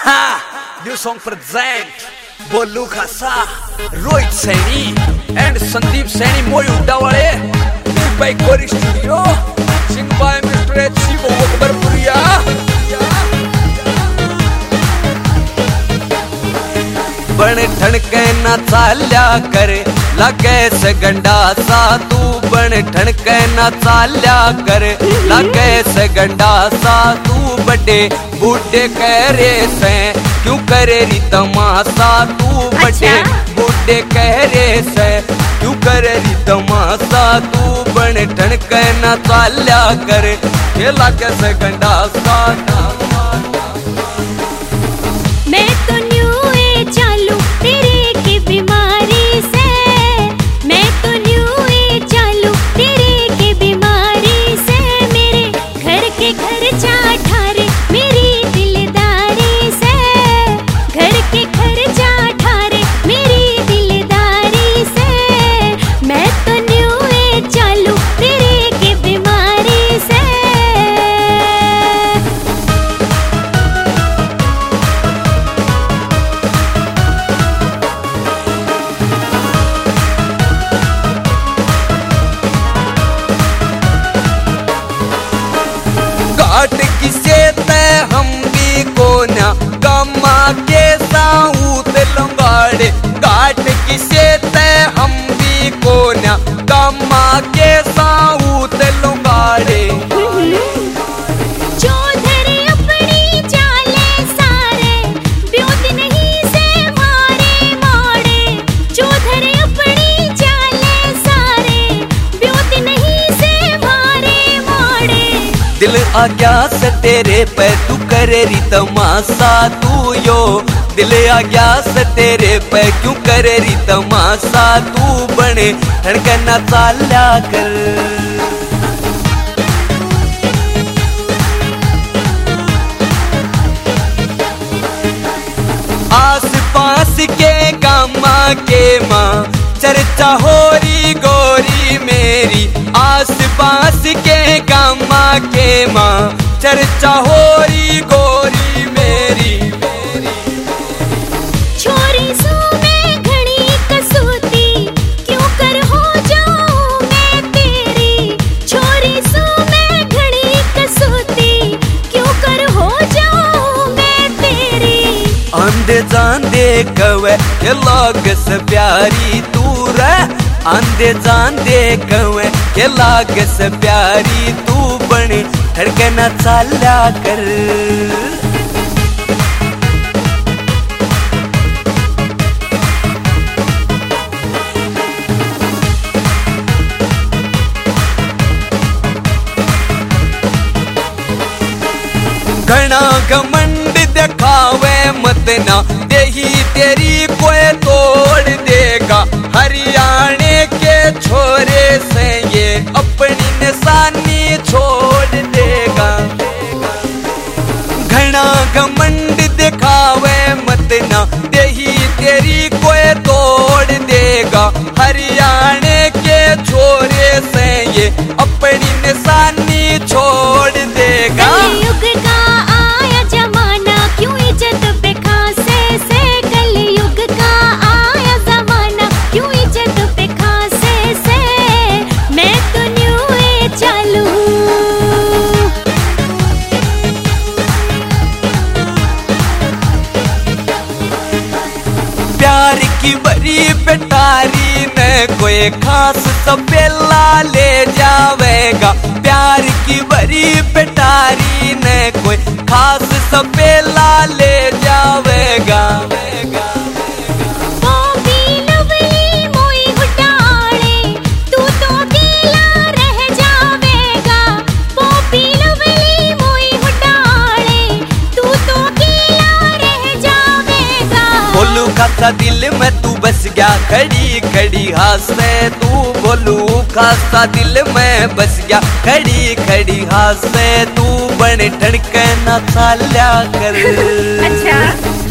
New song present बोलू खासा, Rohit Saini and Sandeep Saini, मोई उड्डावाले, by Kori studio, sing by mister H C वो अकबरपुरिया। बन ठणके ना चाल्या करे लगे से गंडा सा, तू बन ठणके ना चाल्या करे लगे से गंडा सा, तू बड़े बूढ़े कह रे से क्यों करे री तमाशा, तू बड़े बूढ़े कह रे से क्यों करे री तमाशा, तू बन ठणके ना चाल्या करे ये लगे से गंडा सा। मैं तो न्यू ए चालू तेरे की बीमारी से, मैं तो न्यू ए चालू तेरे की बीमारी से, मेरे घर के खर्चा ठारे मेरी दिलदारी से, घर के खर्चा ठारे मेरी दिलदारी से, मैं तो न्यू ए चालू तेरे की बीमारी से। घाट किसे तय हम भी कोना गमा के साऊत लंगाड़े, घाट किसे तय हम भी कोना गमा के साऊत लंगाड़े। दिल आ गया से तेरे पे तू करे री तमाशा, तू यो दिल आ गया से तेरे पे क्यों करे री तमाशा, तू बने ठणके ना चाल्या कर। आस पास के गामा के माँ चर्चा हो री गोरी मेरी, आस पास के गामा के माँ चर्चा हो री गोरी मेरी। छोरी सू मैं घड़ी कसूती क्यों कर हो जाऊं मैं तेरी, छोरी सू मैं घड़ी कसूती क्यों कर हो जाऊं मैं तेरी। आंदे जांदे कवे ये लाग से प्यारी तू रे, आंदे जांदे कवे ये लाग से प्यारी, तू बने ठणके ना चाल्या कर। घना घमंड दिखावे मत ना, देही तेरी कोई तोड़ देगा, हरियाणे के छोरे से ये अपनी निशानी छोड़ देगा। घना घमंड दिखावे मत ना, देही तेरी कोई तोड़ देगा, हरियाणे के छोरे से ये अपनी निशानी छोड़ देगा। कलयुग का आया जमाना क्यों इज्जत पे खासे से, कलयुग का आया जमाना क्यों इज्जत पे खासे से, मैं तो न्यू ए चालू। प्यार की बड़ी पिटारी ने कोई खास सपेला ले जावेगा, प्यार की बड़ी पिटारी ने कोई खास सपेला ले जावेगा। बोलू खासा दिल में तू बस गया खड़ी खड़ी हासे, तू बोलू खासा दिल में बस गया खड़ी खड़ी हासे, तू बने ठणके ना चाल्या कर। अच्छा